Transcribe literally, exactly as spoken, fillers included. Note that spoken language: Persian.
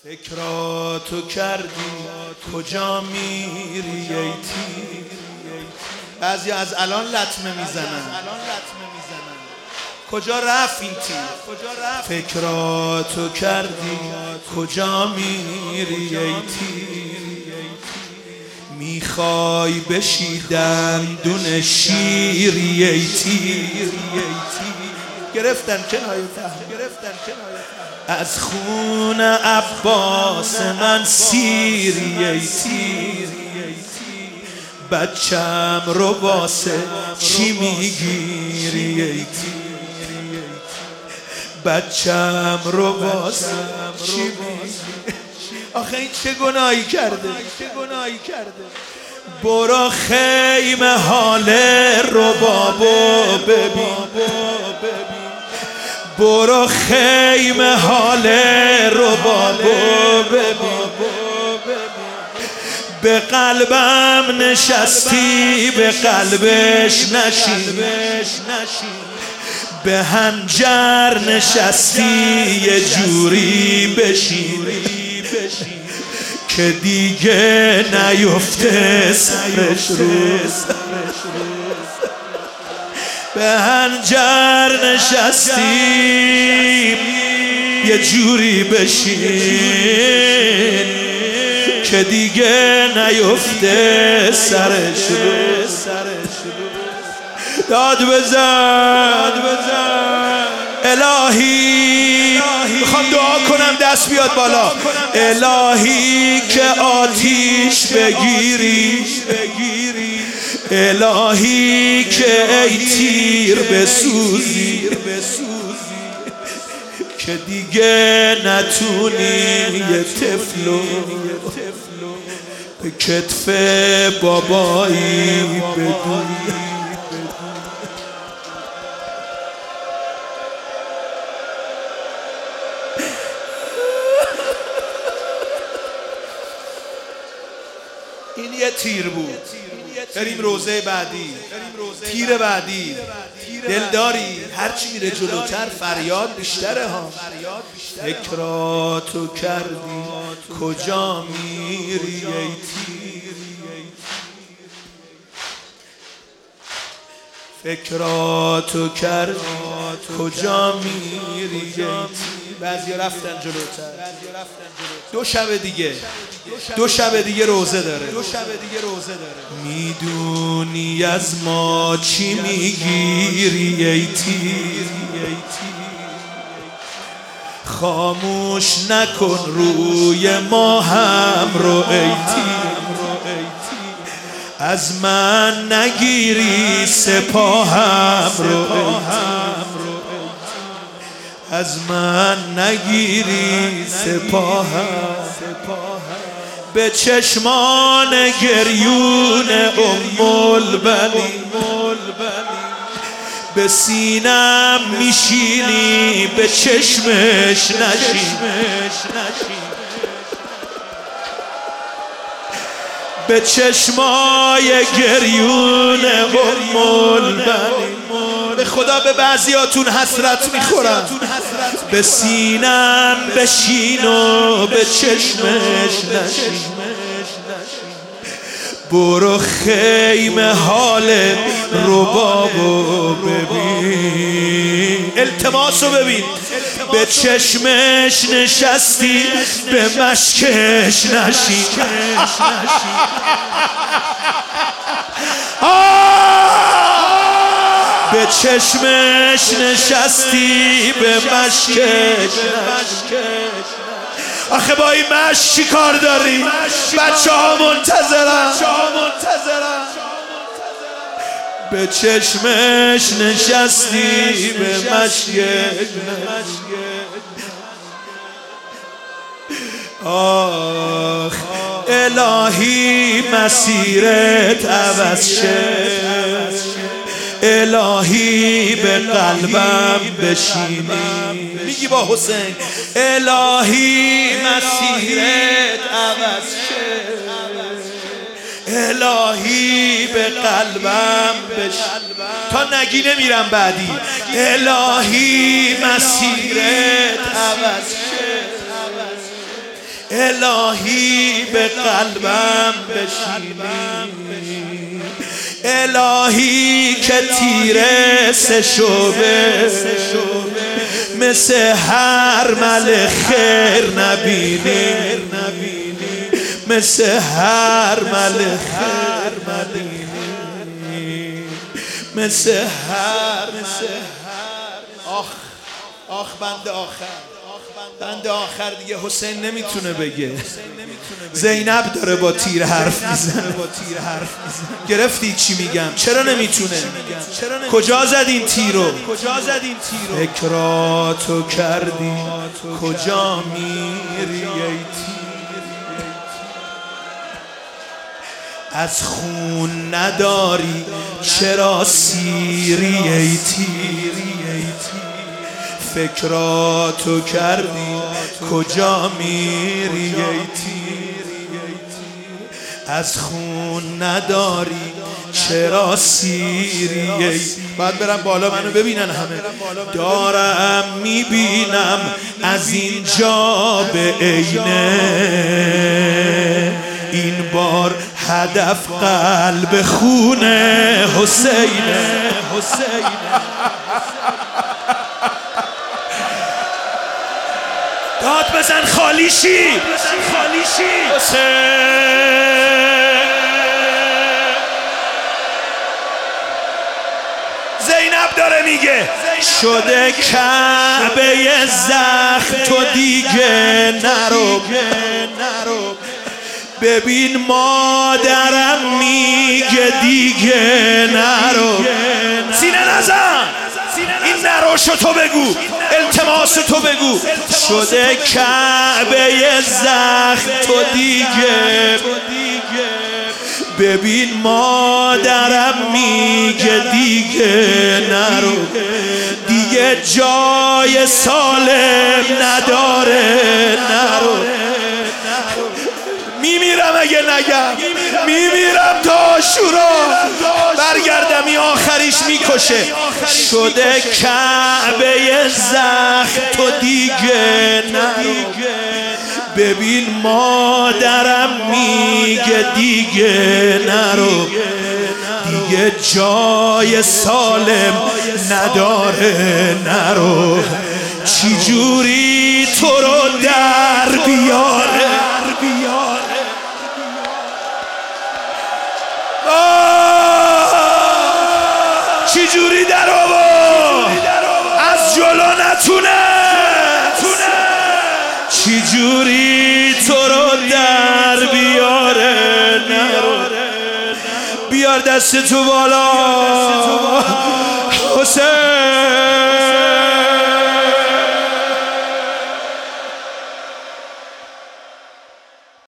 فکراتو کردی کجا میری ای تیر. بعضی از الان لطمه میزنن کجا رفت این تیر. فکراتو کردی کجا میری ای تیر. میخوای بشی دندون شیری ای تیر. گرفتن کنایه فهم گرفتن کنایه از خون عباس من سیری ای تیر. بچم رو واسه چی میگیری ای تیر. بچم رو واسه چی میگیری. آخه این چه گناهی کرده چه گناهی کرده. برو خیمه حال ربابو ببین. برو خیمه حال ربابو ببین. به قلبم نشستی به قلبش نشین. به هنجر نشستی یه جوری بشین که دیگه نیفته سرش رو. به هنجر نشستی یه جوری بشین که دیگه نیفته سرش رو. داد بزن الهی میخوام دعا کنم دست بیاد بالا. الهی که آتیش بگیری. الهی که ای تیر بسوزی که دیگه نتونی یه طفلو به کتف بابایی بدونی. این یه تیر بود. بریم روزه بعدی. تیر بعدی. دلداری هرچی میره جلوتر فریاد بیشتره ها. فکراتو کردی کجا میری ای تیر. فکراتو کردی کجا میری ای تیر. بعضی رفتن جلوتر. دو شب دیگه دو شب دیگه روزه داره. دو شب دیگه روزه داره. میدونی از ما چی میگیری ای تیر. خاموش نکن روی ما هم رو ای تیر. از من نگیری سپاهم رو ای تیر. از من نگیری سپاهم. به چشمان گریون ام البنین به سینم میشینی به چشمش نشین. به چشمای گریون ام البنین. به خدا به بعضیاتون حسرت میخورم. به سینم بشین و به چشمش نشین. برو خیمه حال ربابو ببین. التماسو ببین. به چشمش نشستی به مشکش نشین. به چشمش نشستی به مشکش. آخه با این مشک چی کار داری؟ بچه ها منتظرن. به چشمش نشستی به مشکش. آخ الهی مسیرت عوض شه. الهی به قلبم بشینی. میگی با حسین الهی مسیرت عوض شه. الهی به قلبم بشینی. تا نگی نمیرم بعدی. الهی مسیرت عوض شه. الهی به قلبم بشینی، الهی که تیره سه شعبه مثل هر مل خیر نبینی، مثل هر مل خیر نبینی، مثل هر آخ آخ بند آخر، بند آخر دیگه حسین نمیتونه بگه. زینب داره با تیر حرف میزنه. گرفتی چی میگم؟ چرا نمیتونه؟ کجا زد این تیرو؟ فکراتو کردی کجا میری ای تیر؟ از خون نداری چرا سیری ای تیر؟ فکراتو کردی کجا میری ای تیر؟ از خون نداری چرا سیری ای؟ باید برم بالا منو ببینن همه. دارم میبینم از اینجا به عینه، این بار هدف قلب خونه حسینه. داد بزن خالیشی زینب داره میگه شده کعبه زخم تو دیگه نرو، ببین مادرم میگه دیگه نرو. سینه نزن، این نروشو تو بگو، التماس تو بگو. شده کعبه زخم تو دیگه، ببین مادرم میگه دیگه نرو، دیگه جای سالم نداره نرو. میمیرم اگه نگم، میمیرم تا عاشورا برگردم این آخریش میکشه. شده کعبه زخم تو دیگه نرو، ببین مادرم میگه دیگه نرو، دیگه جای سالم نداره نرو. چی جوری تو رو در بیاره، چی جوری در آورد از جلو نتونه، چی جوری تو رو در بیاره نرو. بیار دست تو بالا حسین.